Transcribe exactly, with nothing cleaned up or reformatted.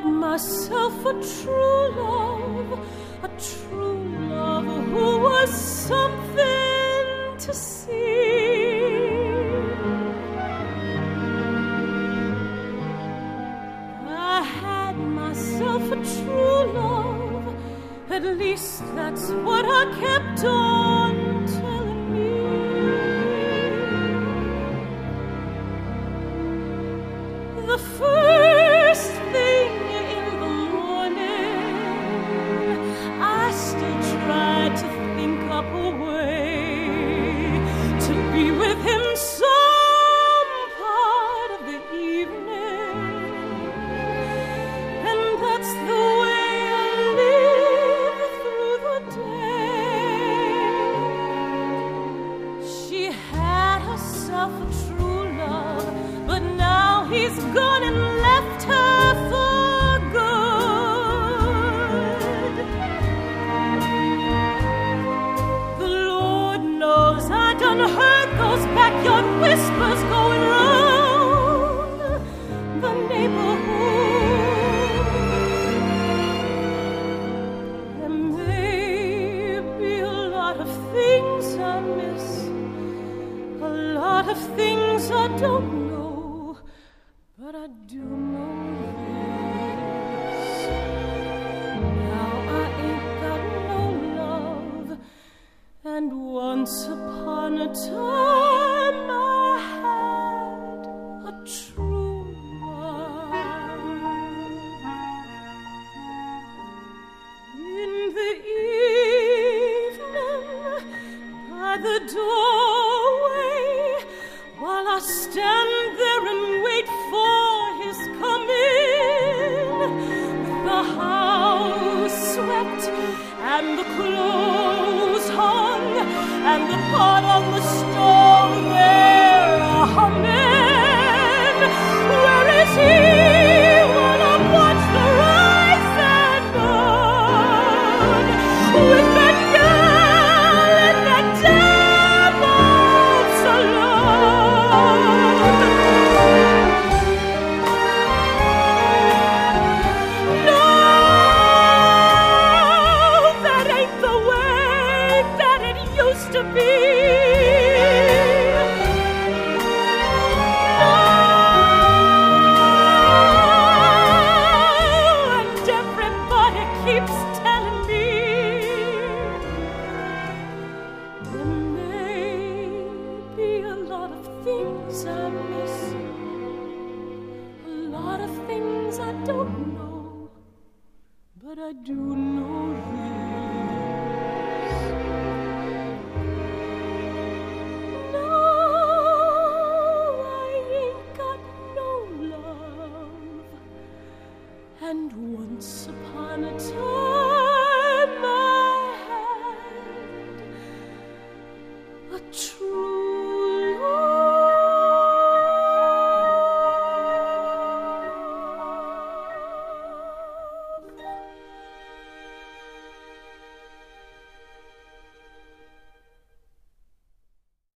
myself a true love, a true love who was something to see. I had myself a true love, at least that's what I kept on telling me. The first thing in the morning, I still tried to think up a way to be with him some part of the evening. And that's the way I live through the day. She had herself a true love, but now he's gone and left her for good. The Lord knows I done heard those backyard whispers going round the neighborhood. There may be a lot of things I miss, a lot of things I don't know, but I do know this. Now I ain't got no love, and once upon a time I had a true one. In the evening, by the doorway, while I stand there and wait for his coming, with the house swept and the clothes hung and the pot on the stove there humming. Where is he while I watch the rise and burn with that girl in that devil's saloon? No, that ain't the way that it used to be. No, and everybody keeps telling me there may be a lot of things I miss, a lot of things I don't know, but I do know